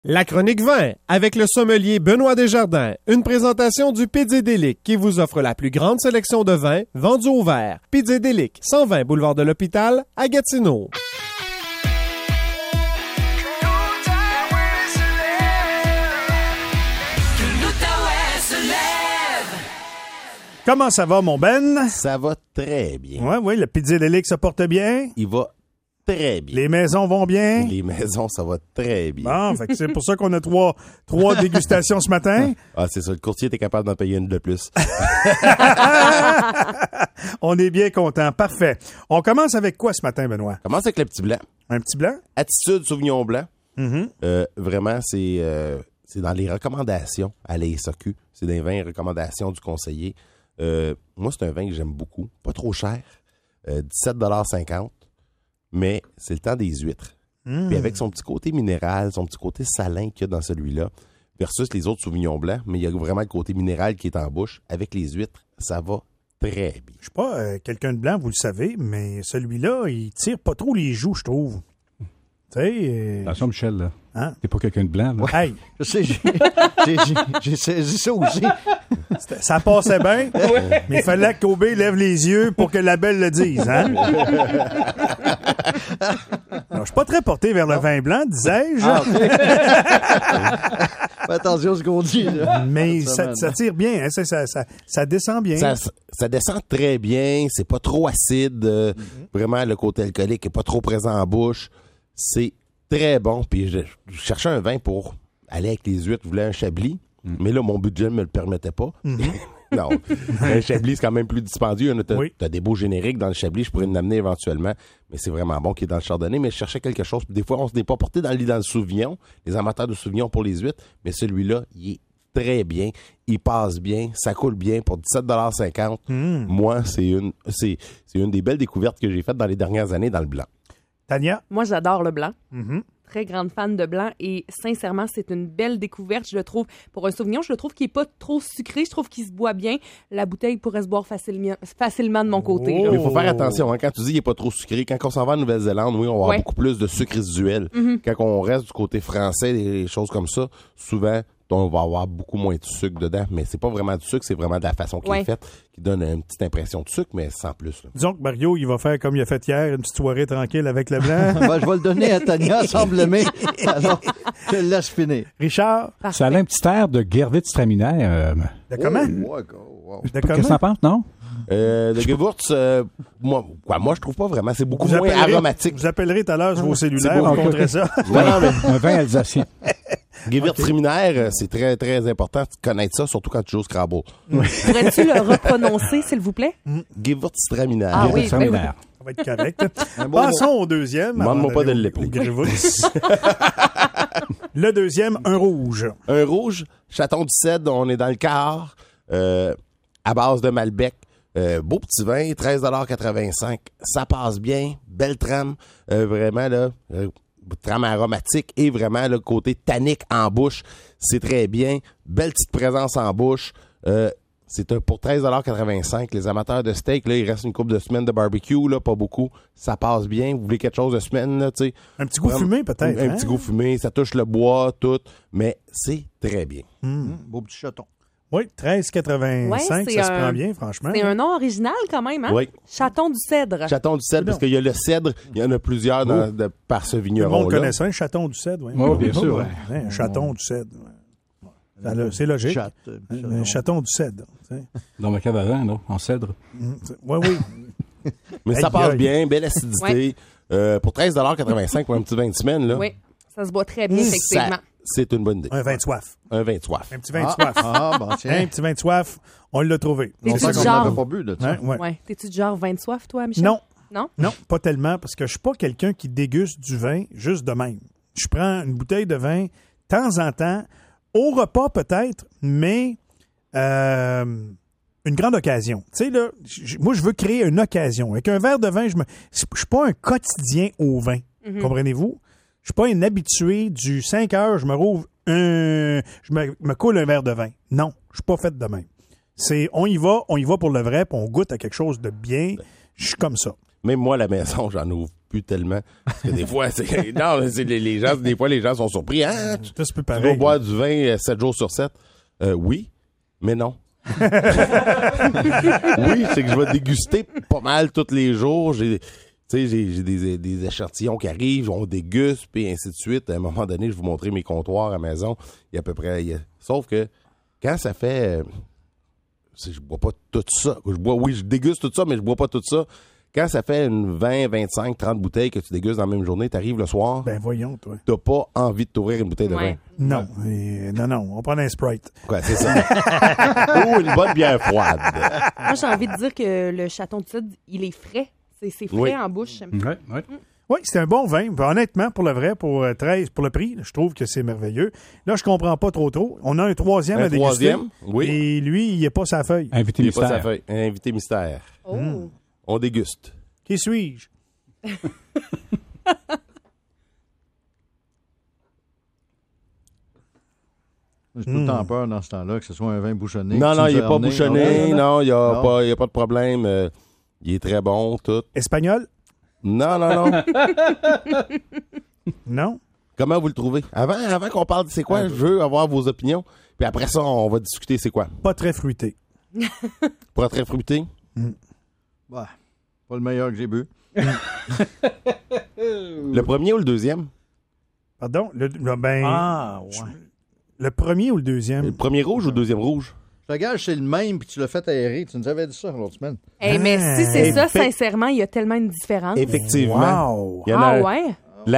La chronique vin avec le sommelier Benoît Desjardins. Une présentation du Pizzédélic qui vous offre la plus grande sélection de vins vendus au verre. Pizzédélic, 120 boulevard de l'Hôpital à Gatineau. Comment ça va, mon Ben? Ça va très bien. Oui, le Pizzédélic se porte bien. Il va très bien. Les maisons vont bien. Les maisons, ça va très bien. Bon, fait que c'est pour ça qu'on a trois dégustations ce matin. Ah, c'est ça. Le courtier était capable d'en payer une de plus. On est bien content. Parfait. On commence avec quoi ce matin, Benoît? Commence avec le petit blanc. Un petit blanc? Attitude Sauvignon blanc. Mm-hmm. Vraiment, c'est dans les recommandations à la SAQ. C'est des vins recommandations du conseiller. Moi, c'est un vin que j'aime beaucoup. Pas trop cher. 17,50 $. Mais c'est le temps des huîtres. Puis avec son petit côté minéral, son petit côté salin qu'il y a dans celui-là, versus les autres Sauvignon blancs, mais il y a vraiment le côté minéral qui est en bouche. Avec les huîtres, ça va très bien. Je suis pas quelqu'un de blanc, vous le savez, mais celui-là, il tire pas trop les joues, je trouve. Tu sais... Attention, Michel, là. Hein? T'es pas quelqu'un de blanc, là. Hey! Je sais, j'ai saisi ça aussi. Ça passait bien, mais il fallait que Kobe lève les yeux pour que la belle le dise, hein? Alors, je suis pas très porté vers le vin blanc, disais-je. Ah, okay. Fais attention à ce qu'on dit, là. Mais ça tire bien, hein? Ça descend bien. Ça descend très bien, c'est pas trop acide. Vraiment, le côté alcoolique est pas trop présent en bouche. C'est très bon. Puis je cherchais un vin pour aller avec les huîtres. Je voulais un Chablis. Mais là, mon budget ne me le permettait pas. Non. Un Chablis, c'est quand même plus dispendieux. T'as des beaux génériques dans le Chablis. Je pourrais l'amener éventuellement. Mais c'est vraiment bon qu'il est dans le Chardonnay. Mais je cherchais quelque chose. Des fois, on se n'est pas porté dans le Sauvignon. Les amateurs de Sauvignon pour les huîtres. Mais celui-là, il est très bien. Il passe bien. Ça coule bien pour 17,50 $. Moi, c'est une des belles découvertes que j'ai faites dans les dernières années dans le blanc. Tania? Moi, j'adore le blanc. Mm-hmm. Très grande fan de blanc et sincèrement, c'est une belle découverte. Je le trouve, pour un Sauvignon, je le trouve qu'il n'est pas trop sucré. Je trouve qu'il se boit bien. La bouteille pourrait se boire facilement de mon côté. Mais il faut faire attention. Hein, quand tu dis qu'il n'est pas trop sucré, quand on s'en va en Nouvelle-Zélande, oui, on va avoir beaucoup plus de sucre résiduel. Quand on reste du côté français, des choses comme ça, souvent, on va avoir beaucoup moins de sucre dedans. Mais c'est pas vraiment du sucre, c'est vraiment de la façon qu'il est faite qui donne une petite impression de sucre, mais sans plus. Là. Disons que Mario, il va faire comme il a fait hier, une petite soirée tranquille avec le blanc. Ben, je vais le donner à Tania, semble l'aimer. Alors, je le laisse finir. Richard? Parfait. Ça a un petit air de Gervitz-Traminer. De comment? Wow. De Qu'est-ce que t'en penses, non? Le Gewürz, moi, je trouve pas vraiment. C'est beaucoup moins aromatique. Vous appellerez tout à l'heure sur vos cellulaires, on compterait ça. Un vin alsacien. Gewürztraminer, c'est très, très important de connaître ça, surtout quand tu joues au Scrabble. Pourrais-tu le reprononcer, s'il vous plaît? Gewürztraminer. Ah oui, Ça va être correct. Passons au deuxième. Demande-moi pas de l'épeler. Le deuxième, un rouge. Un rouge, Chaton du Cèdre, on est dans le quart, à base de Malbec. Beau petit vin, 13,85 $. Ça passe bien, belle trame, vraiment là, trame aromatique et vraiment le côté tannique en bouche, c'est très bien, belle petite présence en bouche. C'est pour 13,85 $. Les amateurs de steak, là, il reste une couple de semaines de barbecue, là, pas beaucoup. Ça passe bien. Vous voulez quelque chose de semaine, là, tu sais. Un petit goût fumé, peut-être. Un petit goût fumé, ça touche le bois, tout, mais c'est très bien. Beau petit chaton. Oui, 13,85 $, ça se prend bien, franchement. C'est un nom original quand même, hein? Oui. Chaton du Cèdre. Chaton du Cèdre, parce qu'il y a le cèdre, il y en a plusieurs par ce Tout le vigneron-là. monde connaît ça, un chaton du Cèdre. Oui, bien sûr. Ouais. Un chaton du Cèdre. C'est logique. Un chaton du Cèdre. Dans ma cave à vin, là, en cèdre. Oui. Mais ça passe bien, belle acidité. Pour 13,85 $, pour un petit vin de semaine, là. Oui, ça se boit très bien, effectivement. C'est une bonne idée. Un vin de soif. Un vin de soif. Un petit vin de soif. Bon, tiens. Un petit vin de soif, on l'a trouvé. T'es-tu Longtemps du qu'on genre? n'avait pas bu de ça. Ouais. T'es-tu du genre vin de soif, toi, Michel? Non. Non? Non, pas tellement, parce que je suis pas quelqu'un qui déguste du vin juste de même. Je prends une bouteille de vin de temps en temps, au repas peut-être, mais une grande occasion. Tu sais, là, moi, je veux créer une occasion. Avec un verre de vin, je suis pas un quotidien au vin. Comprenez-vous? Je suis pas un habitué du 5 heures, je me rouvre je me coule un verre de vin. Non, je suis pas fait de même. C'est, on y va pour le vrai, puis on goûte à quelque chose de bien. Je suis comme ça. Même moi, à la maison, j'en ouvre plus tellement. Parce que des fois, les gens sont surpris. Hein? C'est tous plus Tu vas pareil. boire du vin 7 jours sur 7? Oui, mais non. Oui, c'est que je vais déguster pas mal tous les jours. J'ai des échantillons qui arrivent, on déguste, puis ainsi de suite. À un moment donné, je vais vous montrer mes comptoirs à la maison. Il y a à peu près... Sauf que quand ça fait... je bois pas tout ça. Je déguste tout ça, mais je bois pas tout ça. Quand ça fait une 20, 25, 30 bouteilles que tu dégustes dans la même journée, t'arrives le soir, Ben voyons, toi. t'as pas envie de t'ouvrir une bouteille de vin. Ouais. Non, non, on prend un Sprite. Quoi, c'est ça. Ou une bonne bière froide. Moi, j'ai envie de dire que le Chaton de Cidre, il est frais. C'est frais Oui. en bouche. Ouais, ouais. Oui, c'est un bon vin. Ben, honnêtement, pour le vrai, pour 13, pour le prix, je trouve que c'est merveilleux. Là, je comprends pas trop. On a un troisième à déguster. Oui. Et lui, il est pas sa feuille. Invité Il est pas sa mystère. feuille. Un invité mystère. Oh. On déguste. Qui suis-je? J'ai tout le temps peur dans ce temps-là que ce soit un vin bouchonné. Non, que tu non, nous il as est pas ramené. bouchonné. Non, il n'y a, Non. pas de problème. Il est très bon, tout. Espagnol? Non. Non. Comment vous le trouvez? Avant qu'on parle de c'est quoi, je veux avoir vos opinions. Puis après ça, on va discuter c'est quoi. Pas très fruité. Pas très fruité? Bah, pas le meilleur que j'ai bu. Le premier ou le deuxième? Pardon? Le Ouais. le premier ou le Le deuxième? premier rouge ou le deuxième rouge? Je te gage, c'est le même, puis tu l'as fait aérer. Tu nous avais dit ça l'autre semaine. Mais si c'est ça, Effect- sincèrement, il y a tellement une différence. Effectivement. Wow! Il y en a Ah un. ouais?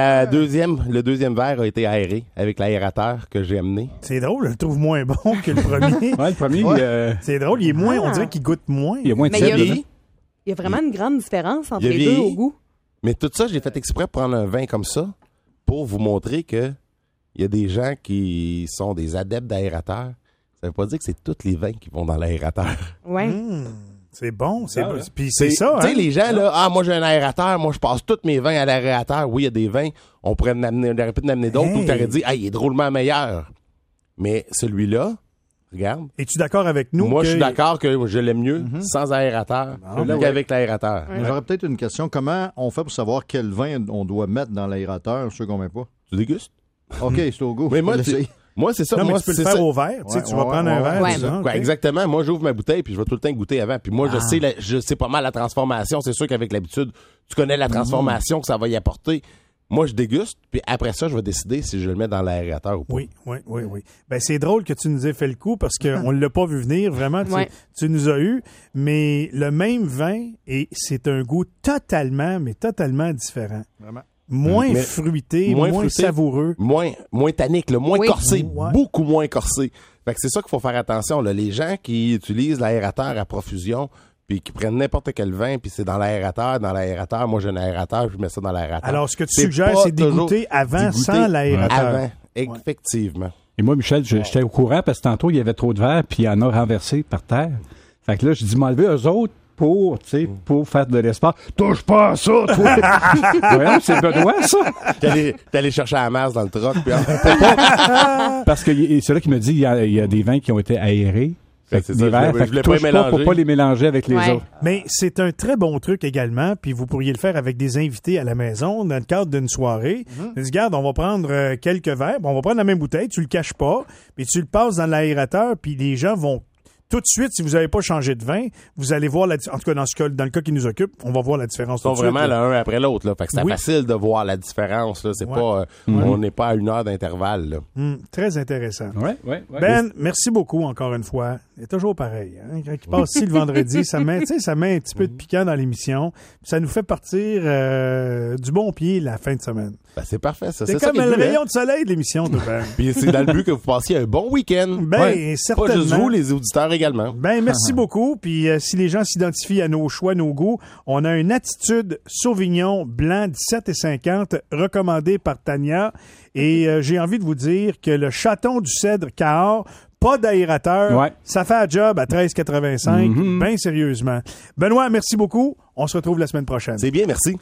Le deuxième verre a été aéré avec l'aérateur que j'ai amené. C'est drôle, je le trouve moins bon que le premier. Ouais, le premier, C'est drôle, il est moins, on Ah. dirait qu'il goûte moins. il y a moins de Mais il y a- tiède. Vieilli. Il y a vraiment une grande différence entre Il a les deux vieilli. au goût. Mais tout ça, j'ai fait exprès pour prendre un vin comme ça pour vous montrer que il y a des gens qui sont des adeptes d'aérateurs. Ça veut pas dire que c'est tous les vins qui vont dans l'aérateur. Ouais. C'est bon, c'est Ah, bon. ouais. Puis c'est ça, Tu sais, hein? les gens, là, moi j'ai un aérateur, moi je passe tous mes vins à l'aérateur. Oui, il y a des vins, on aurait pu en amener d'autres Hey. où t'aurais dit, il est drôlement meilleur. Mais celui-là, regarde, Es-tu d'accord avec nous? moi que- je suis d'accord que je l'aime mieux sans aérateur qu'avec l'aérateur. Mais j'aurais peut-être une question. Comment on fait pour savoir quel vin on doit mettre dans l'aérateur, ceux qu'on met pas? Tu dégustes? OK, c'est au goût. Mais moi, Je vais l'essayer. moi c'est ça. Non, mais moi, tu peux le c'est faire ça. au verre. Tu sais, Ouais, tu vas ouais, prendre un ouais, verre. ouais. c'est ça, Quoi, ok. exactement. Moi, j'ouvre ma bouteille puis je vais tout le temps goûter avant. Puis moi, je sais pas mal la transformation. C'est sûr qu'avec l'habitude, tu connais la transformation que ça va y apporter. Moi, je déguste, puis après ça, je vais décider si je le mets dans l'aérateur ou pas. Oui. Ben, c'est drôle que tu nous aies fait le coup parce qu'on ne l'a pas vu venir. Vraiment, Ouais. tu nous as eu. Mais le même vin, et c'est un goût totalement différent. Vraiment. Moins Mais- fruité, moins moins fruité. savoureux. Moins tannique, là, moins Oui. corsé, Ouais. beaucoup moins corsé. Fait que c'est ça qu'il faut faire attention. Là. Les gens qui utilisent l'aérateur à profusion, puis qui prennent n'importe quel vin, puis c'est dans l'aérateur. Moi, j'ai un aérateur, je mets ça dans l'aérateur. Alors, ce que tu C'est suggères, pas c'est toujours d'égoûter avant, d'égoûter sans l'aérateur. Avant, effectivement. Et moi, Michel, j'étais au courant parce que tantôt, il y avait trop de verre, puis il y en a renversé par terre. Fait que là, je dis, m'enlever eux autres pour faire de l'espace. Touche pas à ça, toi! Voyons, c'est Benoît, ça! T'es allé chercher la masse dans le troc, puis Parce que c'est là qu'il me dit, il y a des vins qui ont été aérés. Fait que C'est des ça, verres, je fait voulais que pas touche pas mélanger. pour pas les mélanger avec les Ouais. autres. Mais c'est un très bon truc également, puis vous pourriez le faire avec des invités à la maison dans le cadre d'une soirée. Tu dis, regarde, on va prendre quelques verres, on va prendre la même bouteille, tu le caches pas, puis tu le passes dans l'aérateur, puis les gens vont tout de suite, si vous n'avez pas changé de vin, vous allez voir en tout cas dans le cas qui nous occupe, on va voir la différence. Ils sont tout de suite, vraiment là. l'un après l'autre. Là. Fait que c'est Oui. facile de voir la différence. Là. C'est Ouais. pas, on n'est pas à 1 heure d'intervalle. Là. Très intéressant. Ouais. Ben, merci beaucoup encore une fois. C'est toujours pareil. Hein? Quand il passe ici le vendredi, ça met un petit peu de piquant dans l'émission. Puis ça nous fait partir du bon pied la fin de semaine. Ben, c'est parfait, ça. C'est C'est ça comme qui est le le but, rayon hein. de soleil de l'émission, tout ben. Puis c'est dans le but que vous passiez un bon week-end. Ben, Pas juste certainement. vous, les auditeurs également. Ben, merci beaucoup. Puis si les gens s'identifient à nos choix, nos goûts, on a une attitude Sauvignon blanc 17,50 recommandé par Tania. Et j'ai envie de vous dire que le Chaton du Cèdre Cahors, pas d'aérateur, Ouais. ça fait un job à 13,85, bien sérieusement. Benoît, merci beaucoup. On se retrouve la semaine prochaine. C'est bien, merci.